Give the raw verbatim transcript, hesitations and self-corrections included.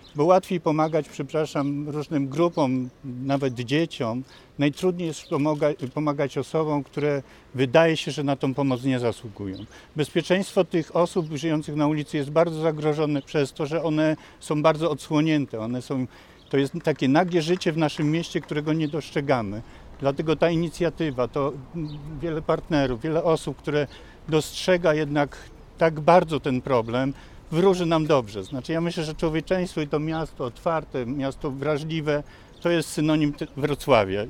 bo łatwiej pomagać, przepraszam, różnym grupom, nawet dzieciom. Najtrudniej jest pomagać, pomagać osobom, które wydaje się, że na tą pomoc nie zasługują. Bezpieczeństwo tych osób żyjących na ulicy jest bardzo zagrożone przez to, że one są bardzo odsłonięte. One są, to jest takie nagie życie w naszym mieście, którego nie dostrzegamy. Dlatego ta inicjatywa, to wiele partnerów, wiele osób, które dostrzega jednak tak bardzo ten problem, wróży nam dobrze. Znaczy ja myślę, że człowieczeństwo i to miasto otwarte, miasto wrażliwe, to jest synonim Wrocławia.